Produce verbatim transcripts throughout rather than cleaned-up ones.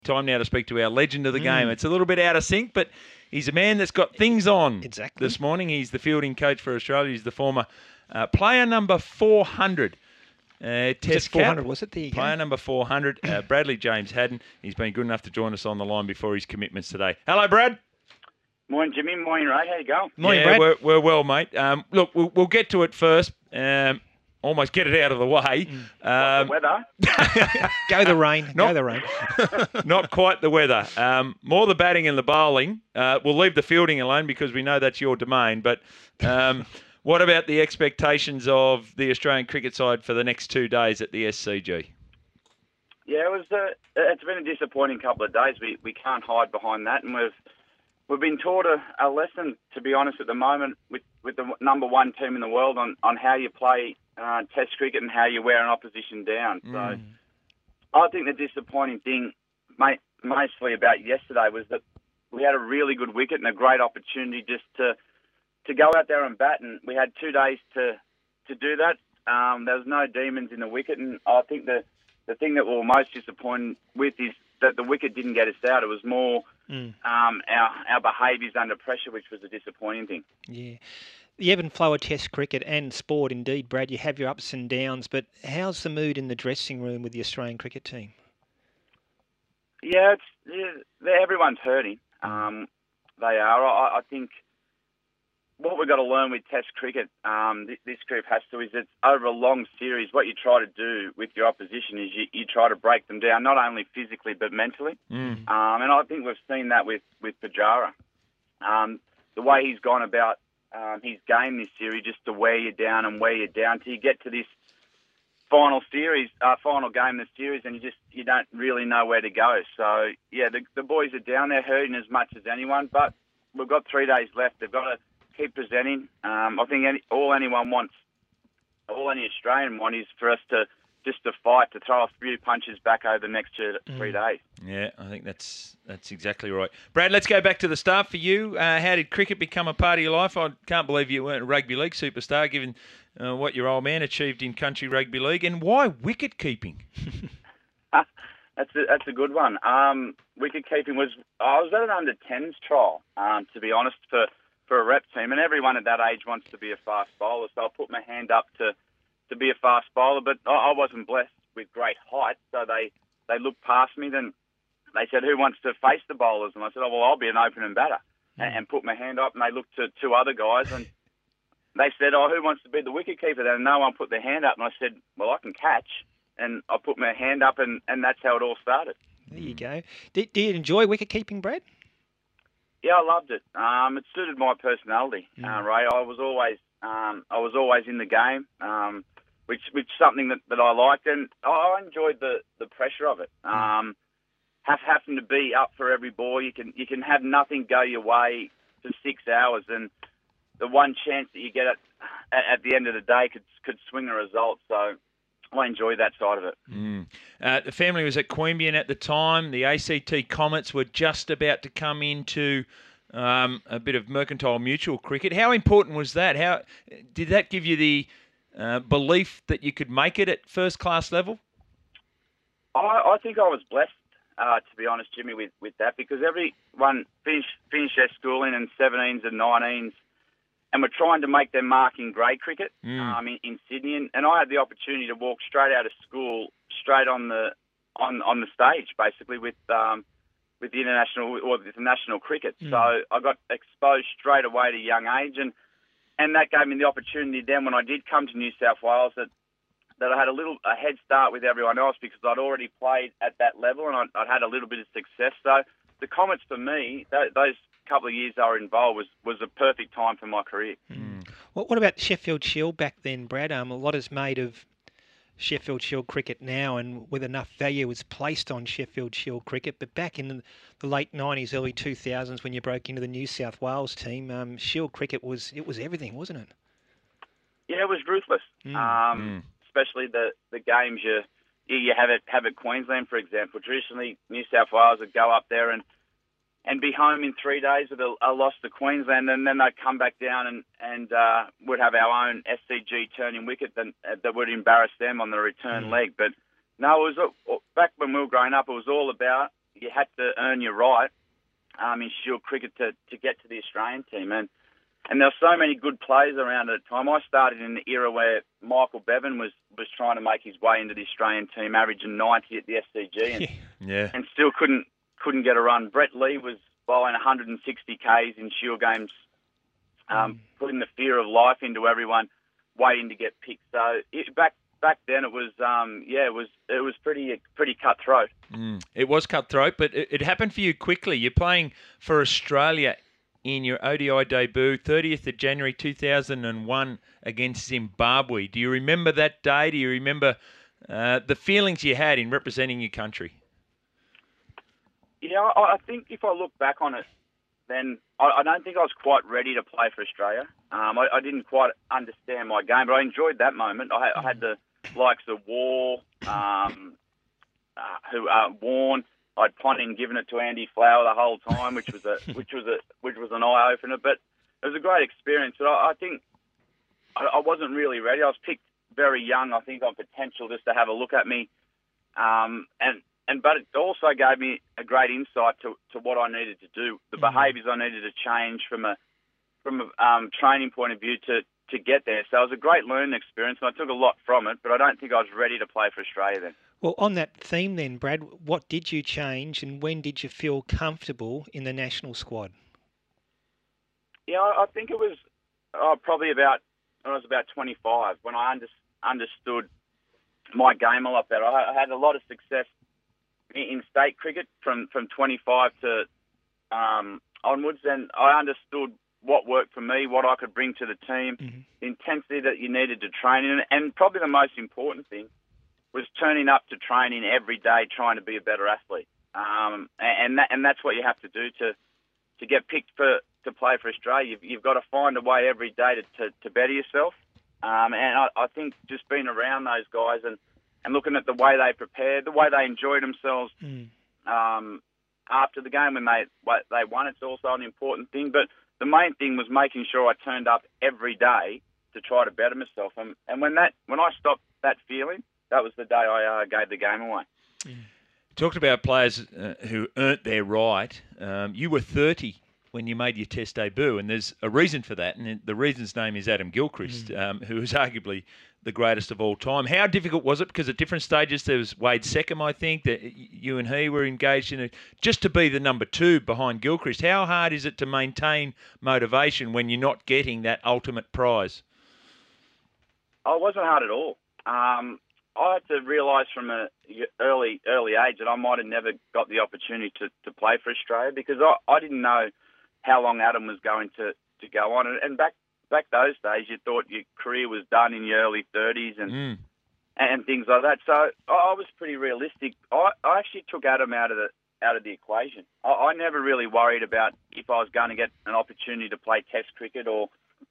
Time now to speak to our legend of the Mm. game. It's a little bit out of sync, but he's a man that's got things on Exactly. this morning. He's the fielding coach for Australia. He's the former uh, player number four hundred. Uh, test Just four hundred, cap. was it? There you Player go. number four hundred, uh, Bradley James Haddon. He's been good enough to join us on the line before his commitments today. Hello, Brad. Morning, Jimmy. Morning, Ray. How you going? Morning, yeah, Brad. We're, we're well, mate. Um, look, we'll, we'll get to it first. Um, almost get it out of the way. Um, What, the weather? Go the rain. Not- Go the rain. Not quite the weather. Um, more the batting and the bowling. Uh, we'll leave the fielding alone because we know that's your domain. But um, what about the expectations of the Australian cricket side for the next two days at the S C G? Yeah, it was. Uh, it's been a disappointing couple of days. We we can't hide behind that, and we've we've been taught a, a lesson, to be honest, at the moment with, with the number one team in the world on, on how you play uh, Test cricket and how you wear an opposition down. So Mm. I think the disappointing thing, mate, mostly about yesterday, was that we had a really good wicket and a great opportunity just to to go out there and bat, and we had two days to to do that. Um, there was no demons in the wicket, and I think the the thing that we were most disappointed with is that the wicket didn't get us out. It was more Mm. um, our our behaviours under pressure, which was a disappointing thing. Yeah. The ebb and flow of Test cricket and sport, indeed, Brad. You have your ups and downs, but how's the mood in the dressing room with the Australian cricket team? Yeah, it's yeah, they're- everyone's hurting. Um, they are. I, I think what we've got to learn with Test cricket, um, this, this group has to, is it's over a long series. What you try to do with your opposition is you, you try to break them down, not only physically but mentally. Mm. Um, and I think we've seen that with with Pujara. Um, the way he's gone about um, his game this series, just to wear you down and wear you down till you get to this final series, uh, final game of the series, and you just you don't really know where to go. So yeah, the, the boys are down there hurting as much as anyone, but we've got three days left. They've got to keep presenting. Um, I think any, all anyone wants, all any Australian want, is for us to just to fight, to throw a few punches back over the next two, three days. Yeah, I think that's that's exactly right. Brad, let's go back to the start for you. Uh, how did cricket become a part of your life? I can't believe you weren't a rugby league superstar, given uh, what your old man achieved in country rugby league. And why wicket keeping? That's a, that's a good one. Um, wicket keeping was I was at an under tens trial, um, to be honest, for, for a rep team, and everyone at that age wants to be a fast bowler. So I put my hand up to, to be a fast bowler, but I, I wasn't blessed with great height. So they, they looked past me. Then they said, "Who wants to face the bowlers?" And I said, "Oh well, I'll be an opening batter," mm. and, and put my hand up. And they looked to two other guys, and they said, "Oh, who wants to be the wicket keeper?" Then no one put their hand up, and I said, "Well, I can catch." And I put my hand up, and, and that's how it all started. There you go. Do, do you enjoy wicket keeping, Brad? Yeah, I loved it. Um, it suited my personality, Mm. uh, Ray. I was always um, I was always in the game, um, which which is something that, that I liked, and I enjoyed the, the pressure of it. Um, have having to be up for every ball. You can you can have nothing go your way for six hours, and the one chance that you get at at the end of the day could could swing a result. So I enjoy that side of it. Mm. Uh, the family was at Queanbeyan at the time. The A C T Comets were just about to come into um, a bit of mercantile mutual cricket. How important was that? How did that give you the uh, belief that you could make it at first class level? I, I think I was blessed, uh, to be honest, Jimmy, with, with that, because everyone finished finished their schooling in seventeens and nineteens. And we're trying to make their mark in grade cricket mm. um, in, in Sydney, and, and I had the opportunity to walk straight out of school, straight on the on, on the stage, basically with um, with the international or with the national cricket. Mm. So I got exposed straight away at a young age, and and that gave me the opportunity then when I did come to New South Wales that that I had a little a head start with everyone else because I'd already played at that level and I'd, I'd had a little bit of success. So the Comets for me, th- those. couple of years I were involved was, was a perfect time for my career. Mm. What, what about Sheffield Shield back then, Brad? Um, a lot is made of Sheffield Shield cricket now, and with enough value is placed on Sheffield Shield cricket. But back in the late nineties, early two thousands, when you broke into the New South Wales team, um, Shield cricket was it was everything, wasn't it? Yeah, it was ruthless. Mm. Um, mm. Especially the, the games you you have at have at Queensland, for example. Traditionally, New South Wales would go up there and and be home in three days with a, a loss to Queensland, and then they'd come back down and, and uh, would have our own S C G turning wicket that, uh, that would embarrass them on the return mm. leg. But no, it was uh, back when we were growing up, it was all about you had to earn your right um, in Shield cricket to, to get to the Australian team. And and there were so many good players around at the time. I started in the era where Michael Bevan was, was trying to make his way into the Australian team, averaging ninety at the S C G, and, yeah. and still couldn't couldn't get a run. Brett Lee was bowling one hundred sixty Ks in Shield games, um, mm. putting the fear of life into everyone waiting to get picked. So it, back back then it was um, yeah it was it was pretty pretty cutthroat. Mm. It was cutthroat, but it, it happened for you quickly. You're playing for Australia in your O D I debut, thirtieth of January two thousand one against Zimbabwe. Do you remember that day? Do you remember uh, the feelings you had in representing your country? Yeah, I, I think if I look back on it, then I, I don't think I was quite ready to play for Australia. Um, I, I didn't quite understand my game, but I enjoyed that moment. I, I had the likes of War, um, uh, who uh, Warne. I'd punted and given it to Andy Flower the whole time, which was a which was a which was an eye opener. But it was a great experience. But I, I think I, I wasn't really ready. I was picked very young, I think, on potential just to have a look at me, um, and and but it also gave me a great insight to, to what I needed to do, the mm-hmm. behaviours I needed to change from a from a um, training point of view to. to get there. So it was a great learning experience, and I took a lot from it, but I don't think I was ready to play for Australia then. Well, on that theme then, Brad, what did you change and when did you feel comfortable in the national squad? Yeah, I think it was oh, probably about, when I was about twenty-five, when I under, understood my game a lot better. I had a lot of success in state cricket from, from twenty-five to um, onwards, and I understood what worked for me, what I could bring to the team, mm-hmm. the intensity that you needed to train in, and probably the most important thing was turning up to training every day, trying to be a better athlete. Um, and that, and that's what you have to do to to get picked for to play for Australia. You've, you've got to find a way every day to, to, to better yourself. Um, and I, I think just being around those guys and, and looking at the way they prepared, the way they enjoyed themselves mm. um, after the game when they they won, it's also an important thing. But the main thing was making sure I turned up every day to try to better myself. And, and when that when I stopped that feeling, that was the day I uh, gave the game away. Mm. Talked about players uh, who earned their right. Um, you were thirty when you made your Test debut, and there's a reason for that, and the reason's name is Adam Gilchrist, mm. um, who is arguably the greatest of all time. How difficult was it? Because at different stages, there was Wade Seckham, I think, that you and he were engaged in it, just to be the number two behind Gilchrist. How hard is it to maintain motivation when you're not getting that ultimate prize? Oh, it wasn't hard at all. Um, I had to realise from an early early age that I might have never got the opportunity to, to play for Australia because I, I didn't know how long Adam was going to, to go on. And back back those days, you thought your career was done in your early thirties and mm. and things like that. So I, I was pretty realistic. I, I actually took Adam out of the out of the equation. I, I never really worried about if I was going to get an opportunity to play Test cricket or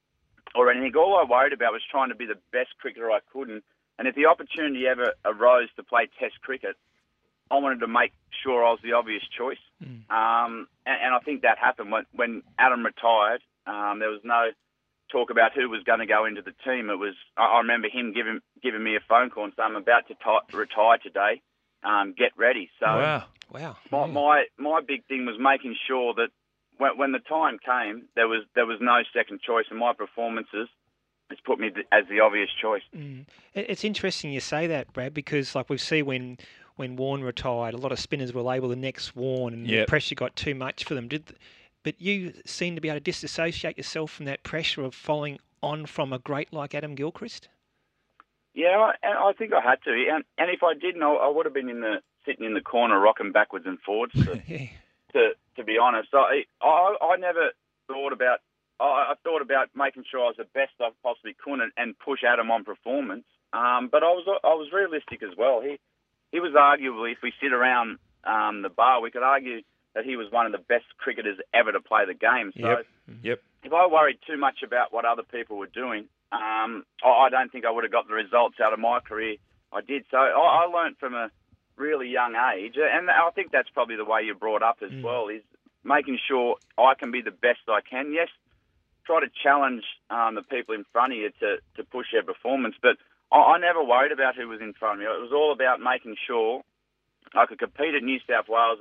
or anything. All I worried about was trying to be the best cricketer I could. And, and if the opportunity ever arose to play Test cricket, I wanted to make sure I was the obvious choice. Mm. Um, and, and I think that happened when, when Adam retired. Um, there was no talk about who was going to go into the team. It was I, I remember him giving giving me a phone call and saying, "I'm about to t- retire today. Um, get ready." So wow, wow. My, my my big thing was making sure that when, when the time came, there was there was no second choice, and my performances has put me as the obvious choice. Mm. It's interesting you say that, Brad, because like we see when. When Warne retired, a lot of spinners were labelled the next Warne, and yep. the pressure got too much for them. Did, but you seem to be able to disassociate yourself from that pressure of following on from a great like Adam Gilchrist. Yeah, and I think I had to. And, and if I didn't, I, I would have been in the sitting in the corner, rocking backwards and forwards. To yeah. to, to be honest, I, I I never thought about. I, I thought about making sure I was the best I possibly could and, and push Adam on performance. Um, but I was I was realistic as well. He. He was arguably, if we sit around um, the bar, we could argue that he was one of the best cricketers ever to play the game. So yep. Yep. if I worried too much about what other people were doing, um, I don't think I would have got the results out of my career I did. So I, I learned from a really young age, and I think that's probably the way you're brought up as mm. well, is making sure I can be the best I can. Yes, try to challenge um, the people in front of you to, to push their performance, but I never worried about who was in front of me. It was all about making sure I could compete at New South Wales and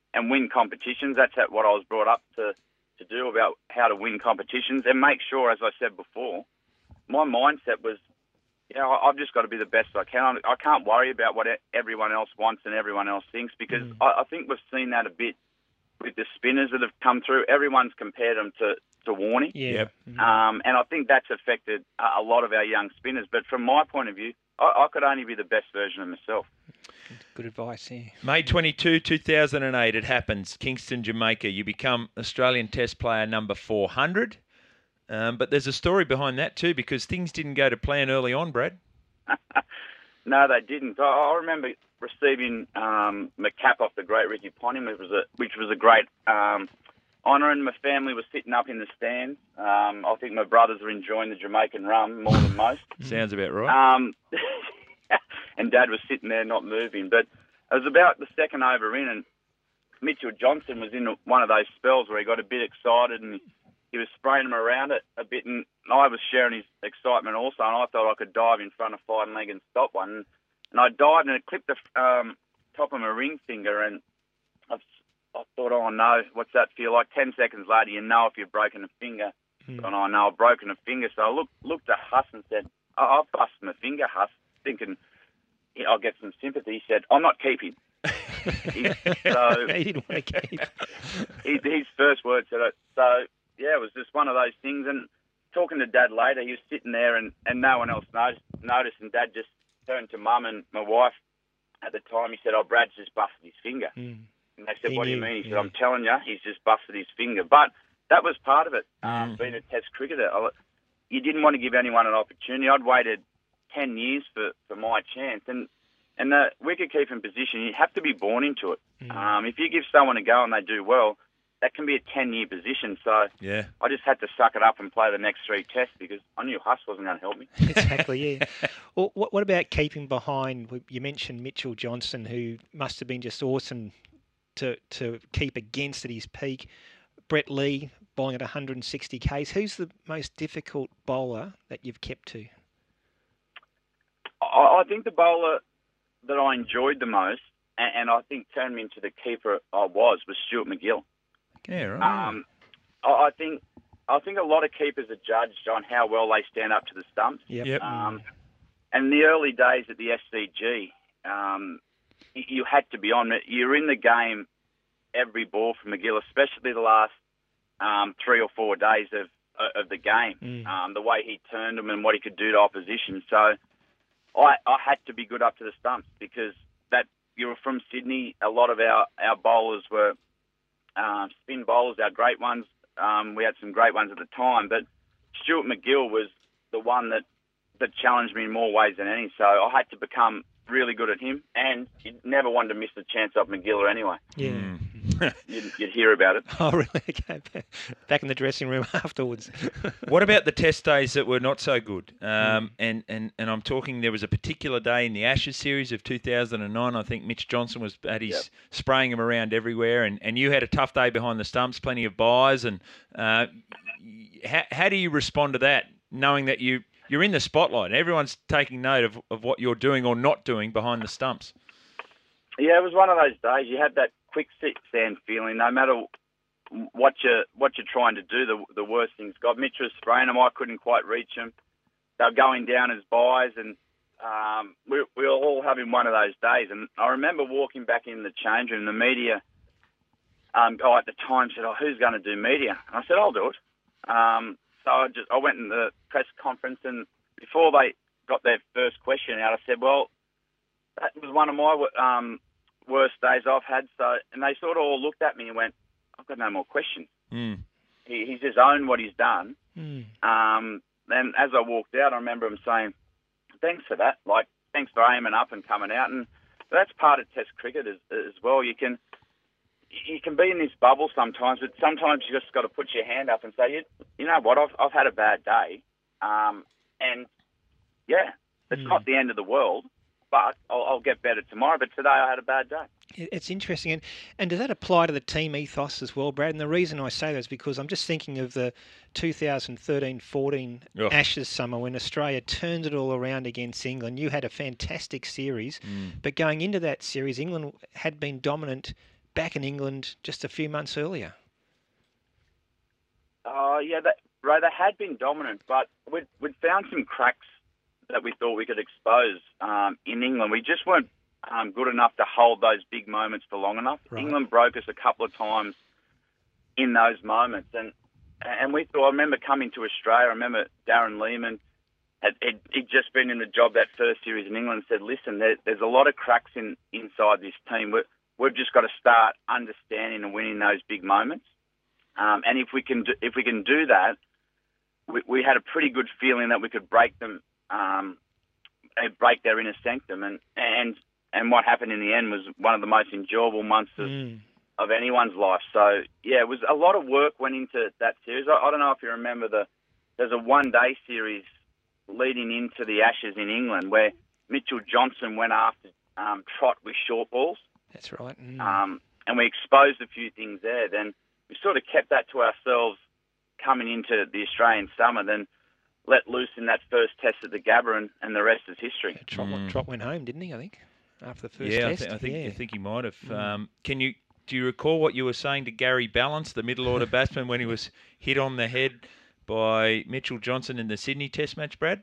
and win competitions. That's what I was brought up to, to do, about how to win competitions and make sure, as I said before, my mindset was, you know, I've just got to be the best I can. I can't worry about what everyone else wants and everyone else thinks, because mm. I, I think we've seen that a bit with the spinners that have come through. Everyone's compared them to, to Warnie. Yeah. Yep. Mm. Um, and I think that's affected a, a lot of our young spinners. But from my point of view, I, I could only be the best version of myself. Good advice, yeah. May twenty-second, two thousand eight, it happens. Kingston, Jamaica. You become Australian Test player number four hundred. Um, but there's a story behind that too, because things didn't go to plan early on, Brad. No, they didn't. I, I remember receiving um, my cap off the great Ricky Ponting, which was a, which was a great um, honour, and my family was sitting up in the stands. Um, I think my brothers were enjoying the Jamaican rum more than most. Sounds about right. Um, and Dad was sitting there not moving. But it was about the second over in, and Mitchell Johnson was in one of those spells where he got a bit excited and he was spraying them around it a bit, and I was sharing his excitement also, and I thought I could dive in front of Fine Leg and stop one. And I dived, and it clipped the um, top of my ring finger, and I've, I thought, oh, no, what's that feel like? Ten seconds later, you know if you've broken a finger. Hmm. And I know I've broken a finger, so I looked, looked at Huss and said, oh, I've busted my finger, Huss, thinking yeah, I'll get some sympathy. He said, I'm not keeping. he, so, he didn't want to keep. his, his first words said it. So, yeah, it was just one of those things. And talking to Dad later, he was sitting there and, and no one else noticed, noticed. And Dad just turned to Mum and my wife at the time. He said, oh, Brad's just busted his finger. Mm. And they said, he what knew, do you mean? He yeah. said, I'm telling you, he's just busted his finger. But that was part of it, mm. um, being a Test cricketer. I, you didn't want to give anyone an opportunity. I'd waited ten years for, for my chance. And and the wicket-keeping position, you have to be born into it. Mm. Um, if you give someone a go and they do well, that can be a ten-year position. So yeah. I just had to suck it up and play the next three tests because I knew Huss wasn't going to help me. Exactly, yeah. Well, what, what about keeping behind? You mentioned Mitchell Johnson, who must have been just awesome to to keep against at his peak. Brett Lee bowling at one hundred sixty kays. Who's the most difficult bowler that you've kept to? I, I think the bowler that I enjoyed the most, and, and I think turned me into the keeper I was, was Stuart MacGill. Yeah, right. Um, I, I think I think a lot of keepers are judged on how well they stand up to the stumps. Yep. Yep. Um, and in the early days at the S C G, um, you, you had to be on it. You're in the game every ball from MacGill, especially the last um, three or four days of of the game. Mm. Um, the way he turned them and what he could do to opposition. So I, I had to be good up to the stumps because that you were from Sydney. A lot of our, our bowlers were uh, spin bowlers, our great ones. Um, we had some great ones at the time, but Stuart MacGill was the one that, that challenged me in more ways than any. So I had to become really good at him, and you never wanted to miss the chance of MacGill anyway. Yeah. Mm. you'd, you'd hear about it. Oh, really? Okay. Back in the dressing room afterwards. What about the test days that were not so good? Um, mm. and, and, and I'm talking, there was a particular day in the Ashes series of two thousand nine. I think Mitch Johnson was at his yep. spraying him around everywhere, and, and you had a tough day behind the stumps, plenty of byes. And uh, how, how do you respond to that, knowing that you, you're in the spotlight and everyone's taking note of, of what you're doing or not doing behind the stumps? Yeah, it was one of those days. You had that quick sand feeling. No matter what you're, what you're trying to do, the, the worst things got. Mitch was spraying them. I couldn't quite reach them. They were going down as byes, and um, we, we were all having one of those days. And I remember walking back in the change room, the media um, guy at the time said, oh, who's going to do media? And I said, I'll do it. Um, so I, just, I went in the press conference, and before they got their first question out, I said, well, that was one of my um, worst days I've had. So, and they sort of all looked at me and went, I've got no more questions. Mm. He, he's just owned what he's done. Mm. Um, and as I walked out, I remember him saying, thanks for that. Like, thanks for aiming up and coming out. And that's part of Test cricket as, as well. You can you can be in this bubble sometimes, but sometimes you just got to put your hand up and say, you, you know what, I've, I've had a bad day. Um, and, yeah, it's mm. not the end of the world. But I'll, I'll get better tomorrow. But today I had a bad day. It's interesting. And, and does that apply to the team ethos as well, Brad? And the reason I say that is because I'm just thinking of the two thousand thirteen fourteen oh. Ashes summer when Australia turned it all around against England. You had a fantastic series. Mm. But going into that series, England had been dominant back in England just a few months earlier. Oh, yeah, that, Ray, they had been dominant, but we'd, we'd found some cracks that we thought we could expose um, in England. We just weren't um, good enough to hold those big moments for long enough. Right. England broke us a couple of times in those moments, and and we thought, I remember coming to Australia, I remember Darren Lehman, had, he'd, he'd just been in the job that first series in England, and said, listen, there, there's a lot of cracks in inside this team. We're, we've just got to start understanding and winning those big moments. Um, and if we can do, if we can do that, we, we had a pretty good feeling that we could break them, um, break their inner sanctum. And, and and what happened in the end was one of the most enjoyable months of, Mm. of anyone's life. So yeah, it was a lot of work went into that series. I, I don't know if you remember the there's a one day series leading into the Ashes in England where Mitchell Johnson went after um, Trott with short balls. That's right. Mm. Um, and we exposed a few things there. Then we sort of kept that to ourselves coming into the Australian summer, then let loose in that first test at the Gabba, and, and the rest is history. Yeah, Trott, Mm. Trott went home, didn't he? I think after the first Yeah, I, test. th- I think yeah. I think he might have. Mm. Um, can you do you recall what you were saying to Gary Balance, the middle order batsman, when he was hit on the head by Mitchell Johnson in the Sydney Test match, Brad?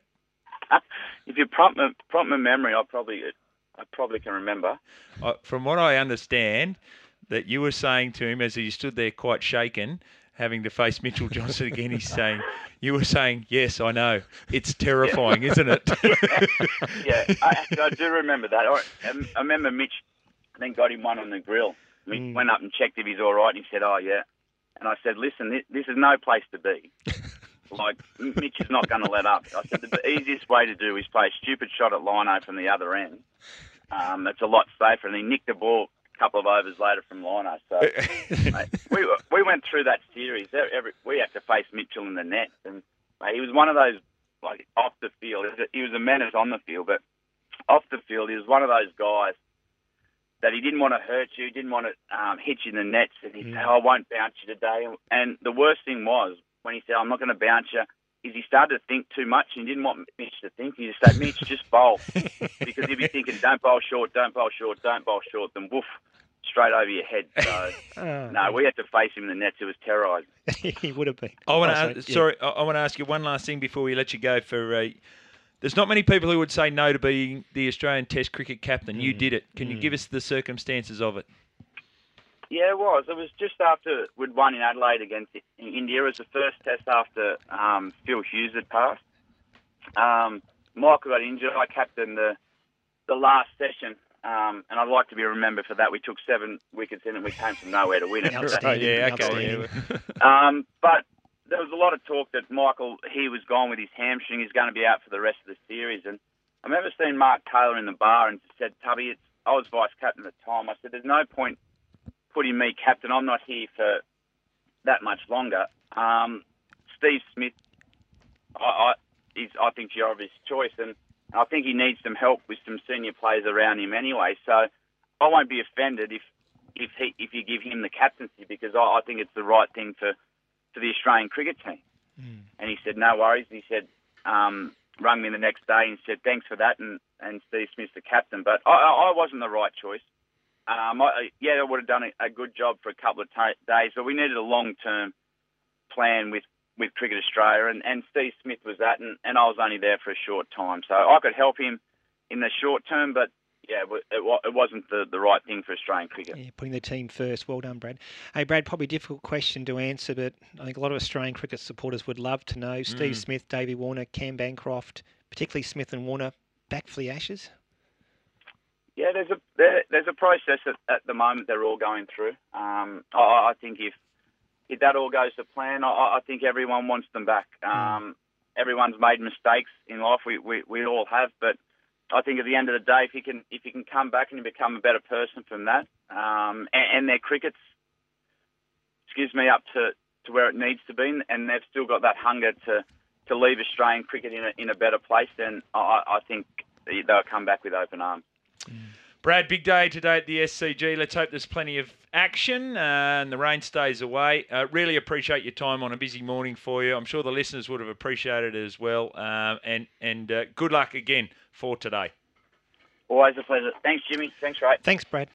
If you prompt my, prompt my memory, I probably I probably can remember. Uh, from what I understand, that you were saying to him as he stood there quite shaken, having to face Mitchell Johnson again, he's saying, you were saying, yes, I know. It's terrifying, isn't it? Yeah, I, I do remember that. I, I remember Mitch then got him one on the grill. We Mm. went up and checked if he's all right, and he said, oh, yeah. And I said, listen, this, this is no place to be. Like, Mitch is not going to let up. I said, the easiest way to do is play a stupid shot at lino from the other end. Um, that's a lot safer. And he nicked the ball a couple of overs later from lino. So mate, we we went through that series. Every, we had to face Mitchell in the net. And mate, he was one of those, like, off the field. He was a menace on the field, but off the field, he was one of those guys that he didn't want to hurt you, didn't want to um, hit you in the nets, and he'd say, oh, I won't bounce you today. And the worst thing was, when he said, I'm not going to bounce you, is he started to think too much, and he didn't want Mitch to think. He just said, Mitch, just bowl. Because he'd be thinking, don't bowl short, don't bowl short, don't bowl short, then woof, straight over your head. So, Oh, no, we had to face him in the nets. It was terrorising. he would have been. I want Oh, to sorry. sorry, I, I want to ask you one last thing before we let you go. For uh, there's not many people who would say no to being the Australian Test cricket captain. You Mm. did it. Can you Mm. give us the circumstances of it? Yeah, it was. It was just after we'd won in Adelaide against India. It was the first test after um, Phil Hughes had passed. Um, Michael got injured. I captained the the last session, um, and I'd like to be remembered for that. We took seven wickets in, and we came from nowhere to win it. Outstanding. yeah, okay. outstanding. Yeah. Um, but there was a lot of talk that Michael, he was gone with his hamstring. He's going to be out for the rest of the series. And I remember seeing Mark Taylor in the bar and said, Tubby, it's, I was vice captain at the time. I said, there's no point putting me captain. I'm not here for that much longer. Um, Steve Smith, I, I, is, I think, your obvious choice. And I think he needs some help with some senior players around him anyway. So I won't be offended if if he, if you give him the captaincy, because I, I think it's the right thing for, for the Australian cricket team. Mm. And he said, no worries. He said, um, rang me the next day and said, thanks for that. And, and Steve Smith's the captain. But I, I wasn't the right choice. Um, I, yeah, I would have done a, a good job for a couple of t- days, but we needed a long-term plan with, with Cricket Australia, and, and Steve Smith was that, and, and I was only there for a short time. So I could help him in the short term, but yeah, it, wa- it wasn't the, the right thing for Australian cricket. Yeah, putting the team first. Well done, Brad. Hey, Brad, probably a difficult question to answer, but I think a lot of Australian cricket supporters would love to know. Steve Mm. Smith, Davey Warner, Cam Bancroft, particularly Smith and Warner, back for the Ashes? Yeah, there's a there, there's a process at, at the moment they're all going through. Um, I, I think if if that all goes to plan, I, I think everyone wants them back. Um, everyone's made mistakes in life. We, we we all have, but I think at the end of the day, if you can if you can come back and you become a better person from that, um, and, and their cricket's excuse me up to, to where it needs to be, and they've still got that hunger to, to leave Australian cricket in a in a better place, then I, I think they'll come back with open arms. Brad, big day today at the S C G. Let's hope there's plenty of action uh, and the rain stays away. Uh, really appreciate your time on a busy morning for you. I'm sure the listeners would have appreciated it as well. Um, and and uh, good luck again for today. Always a pleasure. Thanks, Jimmy. Thanks, Ray. Thanks, Brad.